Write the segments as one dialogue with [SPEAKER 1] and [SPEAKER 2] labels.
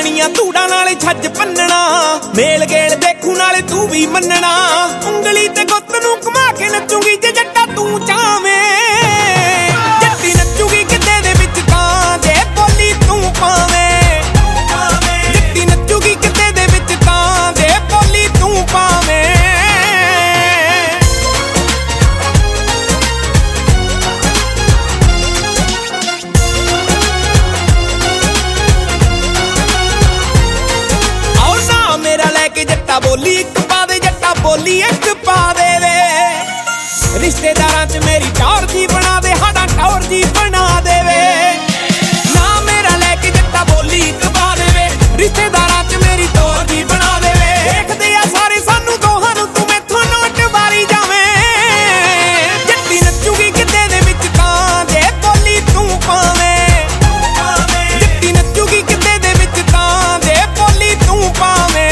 [SPEAKER 1] ਦੀਆਂ ਧੂੜਾਂ ਨਾਲੇ ਛੱਜ ਪੰਨਣਾ ਮੇਲ ਗੇਲ ਦੇਖੂ ਨਾਲੇ ਤੂੰ ਵੀ ਮੰਨਣਾ ਉਂਗਲੀ ਤੇ ਗੁੱਤ ਨੂੰ ਘੁਮਾ ਕੇ ਨੱਚੂਗੀ ਜੇ ਜੱਟਾ ਤੂੰ ਚਾਵੇਂ ਜੱਟੀ ਨੱਚੂਗੀ ਕਿਤੇ ਦੇ ਵਿੱਚ ਤਾਂ ਜੇ ਬੋਲੀ ਤੂੰ ਪਾਵੇਂ ਜੱਟੀ ਨੱਚੂਗੀ ਕਿਤੇ ਦੇ ਵਿੱਚ ਤਾਂ ਜੇ ਬੋਲੀ ਤੂੰ ਪਾਵੇਂ जट्टा बोली एक पा दे जट्टा बोली एक पा दे वे रिश्तेदारां च मेरी टौर जी बना दे हाडा टौर जी बना दे वे ना मेरा लेके जट्टा बोली एक पा दे वे रिश्तेदारां च मेरी टौर जी बना दे वे देखदे आ सारे सानू दोहां नू तू मैथों नोट वारी जावे जट्टी नच्चूगी किते दे विच तां जे बोली तू पावें जट्टी नच्चूगी किते दे विच तां जे बोली तू पावें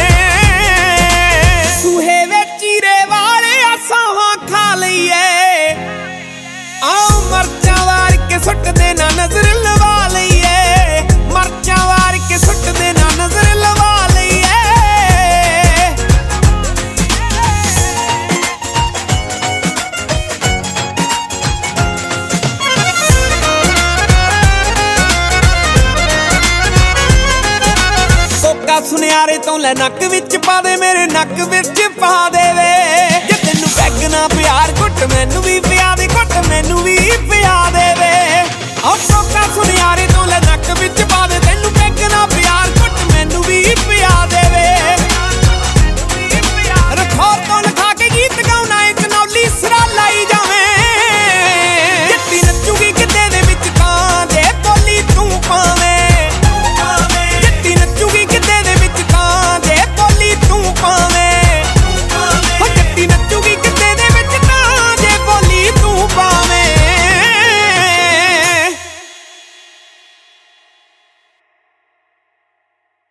[SPEAKER 1] सुट देना नजर लवा लईए मर्चा वार के सुट देना नजर लवा लईए कोका सुनियारे तो ले नक विच पा दे मेरे नक विच पा दे वे जे तेनू पैग ना प्यार घुट मैनू भी पिया दे घुट मैनू भी